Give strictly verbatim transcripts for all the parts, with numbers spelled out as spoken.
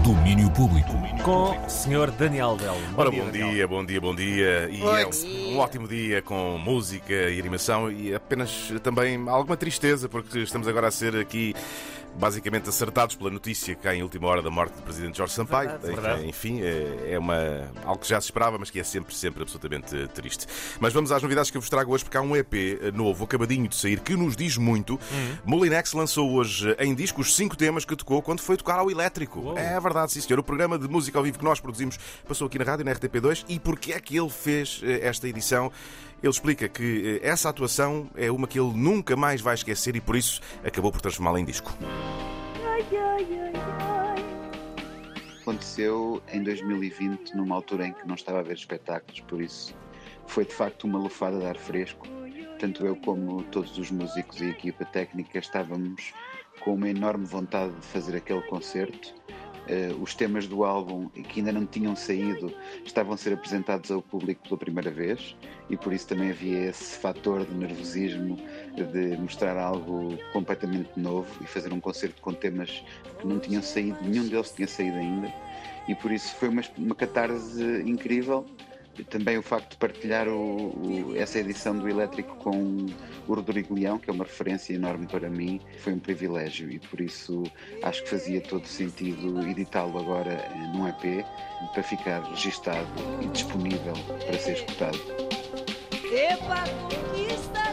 Domínio Público. Com o senhor Daniel Del. Ora, bom dia, bom dia, bom dia. E é um, um ótimo dia com música e animação e apenas também alguma tristeza, porque estamos agora a ser aqui basicamente acertados pela notícia que há em última hora da morte do Presidente Jorge Sampaio. Verdade, verdade. Enfim, é uma, algo que já se esperava, mas que é sempre, sempre absolutamente triste. Mas vamos às novidades que eu vos trago hoje, porque há um E P novo, acabadinho de sair, que nos diz muito. Uhum. Molinex lançou hoje em disco os cinco temas que tocou quando foi tocar ao elétrico. Uou. É verdade, sim senhor. O programa de música ao vivo que nós produzimos passou aqui na rádio, na R T P dois. E porquê é que ele fez esta edição? Ele explica que essa atuação é uma que ele nunca mais vai esquecer e por isso acabou por transformá-la em disco. Aconteceu em dois mil e vinte, numa altura em que não estava a ver espetáculos, por isso foi de facto uma lufada de ar fresco. Tanto eu como todos os músicos e a equipa técnica estávamos com uma enorme vontade de fazer aquele concerto. Uh, os temas do álbum, que ainda não tinham saído, estavam a ser apresentados ao público pela primeira vez e por isso também havia esse fator de nervosismo de mostrar algo completamente novo e fazer um concerto com temas que não tinham saído, nenhum deles tinha saído ainda, e por isso foi uma, uma catarse incrível. E também o facto de partilhar o, o, essa edição do Elétrico com o Rodrigo Leão, que é uma referência enorme para mim, foi um privilégio e por isso acho que fazia todo sentido editá-lo agora num E P para ficar registado e disponível para ser escutado. Epa, conquista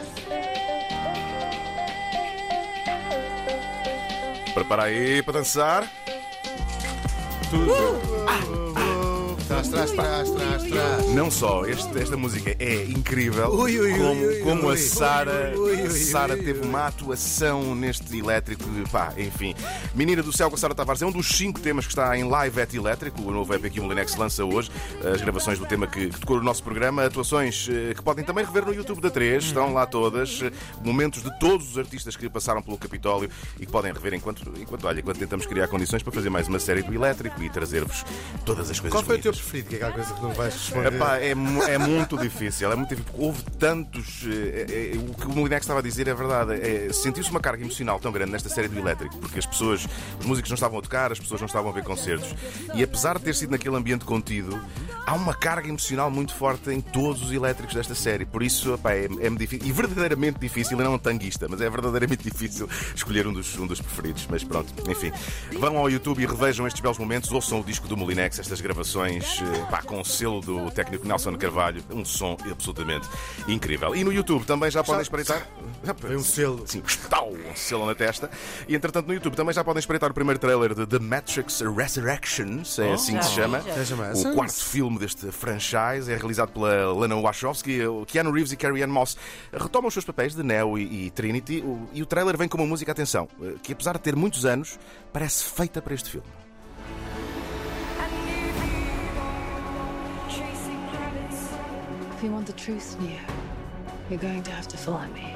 Prepara aí para dançar. Tudo. Uh! Ah! Trás, trás, trás, trás, trás. Não só, este, esta música é incrível, ui, ui, como, ui, ui, como ui, a Sara ui, ui, Sara ui, ui, teve uma atuação neste elétrico, pá, enfim. Menina do Céu com a Sara Tavares é um dos cinco temas que está em Live at Elétrico, o novo E P que o Molinex lança hoje, as gravações do tema que, que tocou no nosso programa, atuações que podem também rever no YouTube da três, estão lá todas, momentos de todos os artistas que passaram pelo Capitólio e que podem rever enquanto, enquanto, olha, enquanto tentamos criar condições para fazer mais uma série do elétrico e trazer-vos todas as coisas. Qual foi bonitas. O teu preferido? Que é aquela coisa que não vais responder? Epá, é, é muito difícil, é muito difícil. Houve tantos. É, é, o que o Molinex estava a dizer é verdade. É, sentiu-se uma carga emocional tão grande nesta série do Elétrico, porque as pessoas, os músicos não estavam a tocar, as pessoas não estavam a ver concertos. E apesar de ter sido naquele ambiente contido, há uma carga emocional muito forte em todos os elétricos desta série. Por isso, epá, é, é difícil, e verdadeiramente difícil, e não um tanguista, mas é verdadeiramente difícil escolher um dos, um dos preferidos. Mas pronto, enfim. Vão ao YouTube e revejam estes belos momentos, ouçam o disco do Molinex, estas gravações, epá, com o selo do técnico Nelson Carvalho, um som absolutamente incrível. E no YouTube também já podem espreitar. Foi um selo. Sim, um selo na testa. E entretanto no YouTube também já podem espreitar o primeiro trailer de The Matrix Resurrections, é assim que se chama. O quarto filme deste franchise é realizado pela Lana Wachowski. Keanu Reeves e Carrie Ann Moss retomam os seus papéis de Neo e Trinity. E o trailer vem com uma música, atenção, que apesar de ter muitos anos, parece feita para este filme. If you want the truth, Neo, you're going to have to follow me.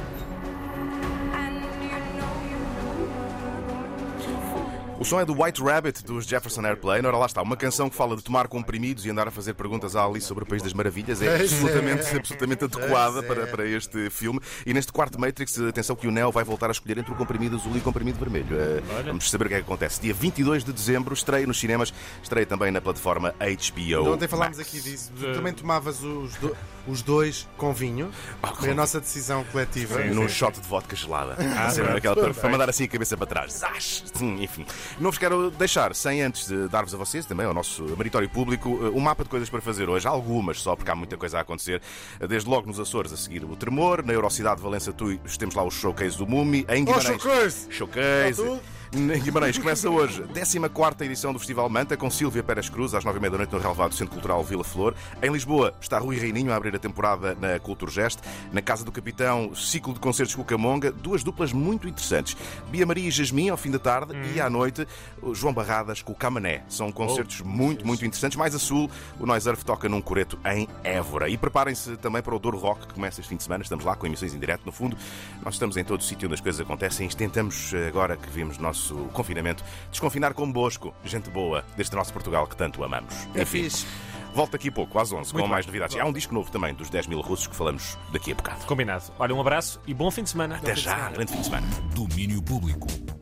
O som é do White Rabbit, dos Jefferson Airplane. Ora, lá está, uma canção que fala de tomar comprimidos e andar a fazer perguntas à Alice sobre o País das Maravilhas. É absolutamente, absolutamente adequada para, para este filme. E neste quarto Matrix, atenção que o Neo vai voltar a escolher entre o comprimido azul e o comprimido vermelho. Vamos saber o que é que acontece. Dia vinte e dois de dezembro, estreia nos cinemas, estreia também na plataforma H B O. Ontem falámos aqui disso. Tu também tomavas os, do, os dois com vinho. Oh, Foi a nossa decisão coletiva. Sim, num shot de vodka gelada. Ah, sempre aquela, para, para mandar assim a cabeça para trás. Sim, enfim. Não vos quero deixar sem antes de dar-vos a vocês, também ao nosso meritório público, um mapa de coisas para fazer hoje. Algumas só, porque há muita coisa a acontecer. Desde logo nos Açores a seguir o Tremor, na Eurocidade de Valença Tui temos lá o showcase do Mumi, em Guimarães. Oh, showcase! Showcase! Em Guimarães começa hoje a décima quarta edição do Festival Manta, com Sílvia Pérez Cruz, às nove e meia da noite no relevado Centro Cultural Vila Flor. Em Lisboa está Rui Reininho a abrir a temporada na Culturgest. Na Casa do Capitão, ciclo de concertos com o Camonga, duas duplas muito interessantes. Bia Maria e Jasmim, ao fim da tarde, hum. e à noite, João Barradas com o Camané. São concertos oh, muito, muito interessantes. Mais a sul, o Noise Earth toca num coreto em Évora. E preparem-se também para o Douro Rock, que começa este fim de semana. Estamos lá com emissões em direto. No fundo, nós estamos em todo o sítio onde as coisas acontecem e tentamos, agora que vimos nosso confinamento, desconfinar convosco, gente boa, deste nosso Portugal que tanto amamos. É fixe. Volto daqui a pouco, às onze, Muito com mais bom. novidades. Há um disco novo também, dos dez mil russos, que falamos daqui a bocado. Combinado. Olha, um abraço e bom fim de semana. Até já, grande fim de semana. Domínio Público.